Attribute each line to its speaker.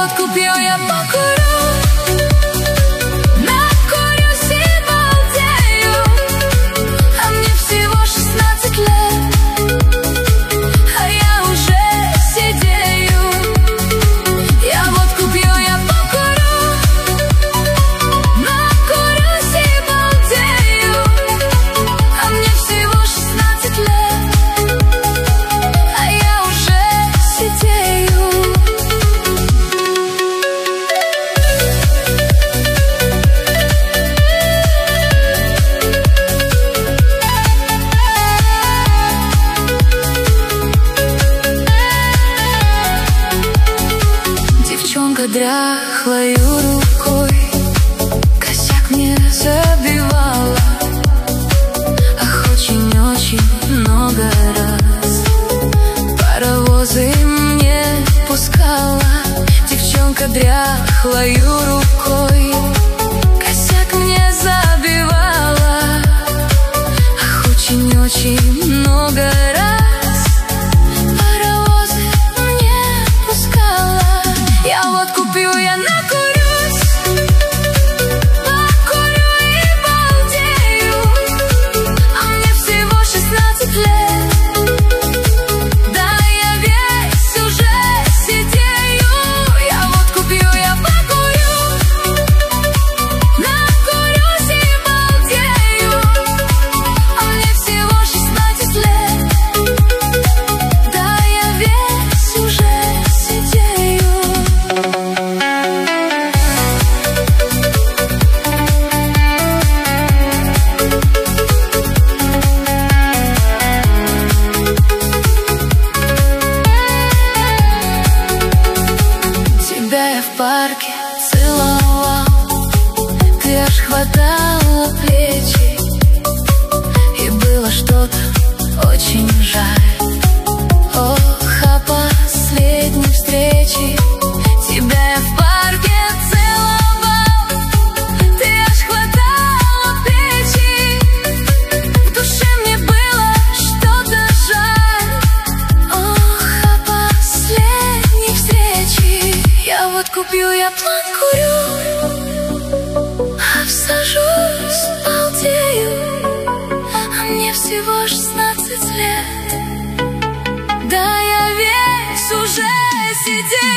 Speaker 1: водку пью, я покурю, накурюсь и балдею. А мне всего 16 лет, а я уже сидею. Я водку пью, я покурю, накурюсь и балдею. А мне всего 16 лет, а я уже сидею. Девчонка дряхлою рукой косяк мне забивала. Ах, очень-очень много раз паровозы мне пускала. Девчонка дряхлою рукой косяк мне забивала. Ах, очень-очень много раз паровозы мне пускала. Я водку пью, я накурюсь, покурю и балдею. А мне всего 16 лет, да я весь уже сидею. Я водку пью, я покурю, накурюсь и балдею. А мне всего 16 лет, да я весь уже сидею. Тебя я в парке целовал, ты аж хватала плечи, и было что-то очень жаль. Ох, о последней встрече. Тебя я в парке целовал, ты аж хватала плечи, в душе мне было что-то жаль. Ох, о последней встрече. Я водку пью, я план курю, обсажусь, балдею. А мне всего 16 лет, да я весь уже сидею.